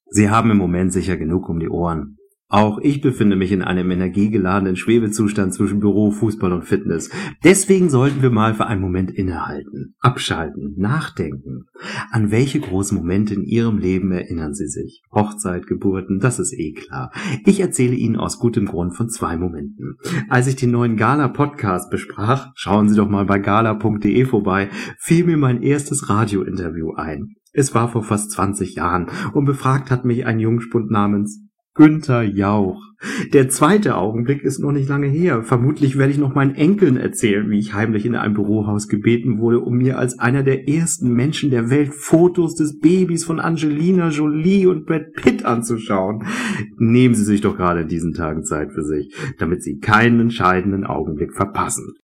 Sie haben im Moment sicher genug um die Ohren. Auch ich befinde mich in einem energiegeladenen Schwebezustand zwischen Büro, Fußball und Fitness. Deswegen sollten wir mal für einen Moment innehalten, abschalten, nachdenken. An welche großen Momente in Ihrem Leben erinnern Sie sich? Hochzeit, Geburten, das ist eh klar. Ich erzähle Ihnen aus gutem Grund von 2 Momenten. Als ich den neuen Gala-Podcast besprach, schauen Sie doch mal bei gala.de vorbei, fiel mir mein erstes Radiointerview ein. Es war vor fast 20 Jahren und befragt hat mich ein Jungspund namens Günther Jauch. Der zweite Augenblick ist noch nicht lange her. Vermutlich werde ich noch meinen Enkeln erzählen, wie ich heimlich in einem Bürohaus gebeten wurde, um mir als einer der ersten Menschen der Welt Fotos des Babys von Angelina Jolie und Brad Pitt anzuschauen. Nehmen Sie sich doch gerade in diesen Tagen Zeit für sich, damit Sie keinen entscheidenden Augenblick verpassen.